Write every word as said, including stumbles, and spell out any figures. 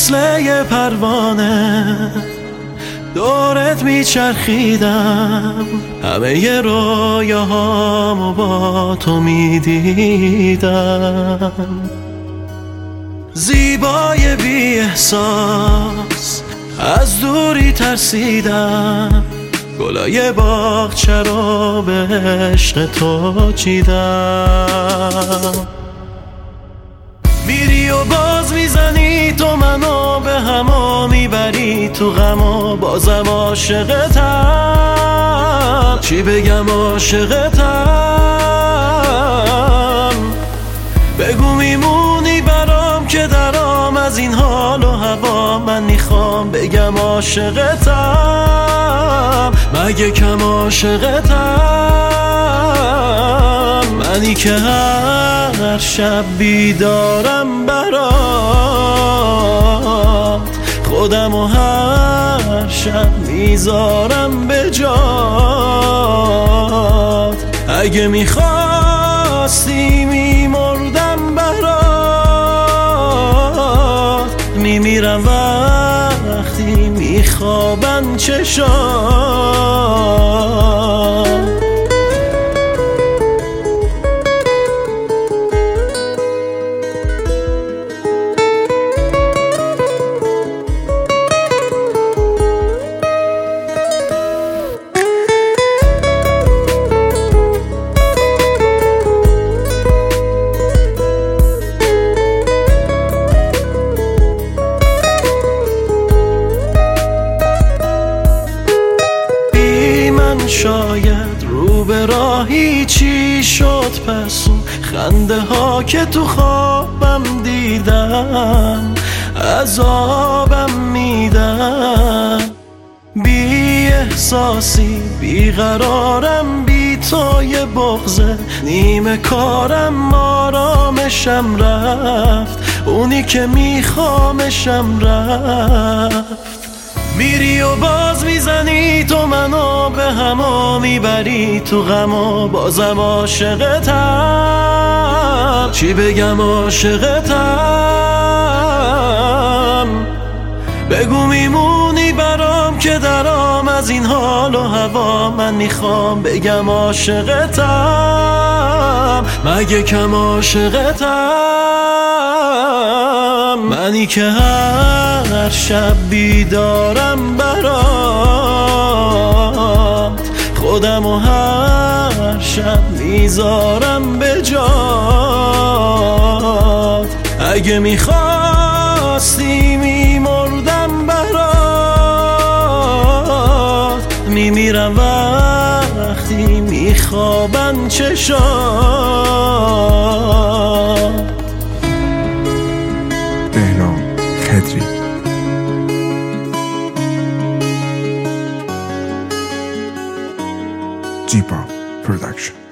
مثل یه پروانه دورت میچرخیدم، همه ی رویاهامو با تو میدیدم. زیبای بی احساس از دوری ترسیدم، گلای باغچه رو به عشق تو چیدم. میری و باز میزنی تو منو به هما میبری تو غم و بازم عاشقتم. چی بگم عاشقتم؟ بگو میمونی برام که درام از این حال و هوا. من میخوام بگم عاشقتم، مگه کم عاشقتم؟ منی که هر شب بیدارم برات، خودم و هر شب میذارم به جات. اگه میخواستی میمردم برات، میمیرم وقتی میخوابن چشات. شاید رو به راهی چی شد پس اون خنده ها که تو خوابم دیدم عذابم میدن. بی احساسی بی قرارم، بی تو یه بغضه نیمه کارم. آرامشم رفت، اونی که میخوامشم رفت. میری و باز میزنی تو منو به هما میبری تو غم و بازم عاشقتم. چی بگم عاشقتم؟ بگو میمونی برام که درام از این حال و هوا. من میخوام بگم عاشقتم، مگه کم عاشقتم؟ منی که هر شب بیدارم برات، خودم و هر شب میذارم به جات. اگه میخواستی میمردم برات، میمیرم وقتی میخوابن چشات. بهنام خدری جیپا پرودکشن.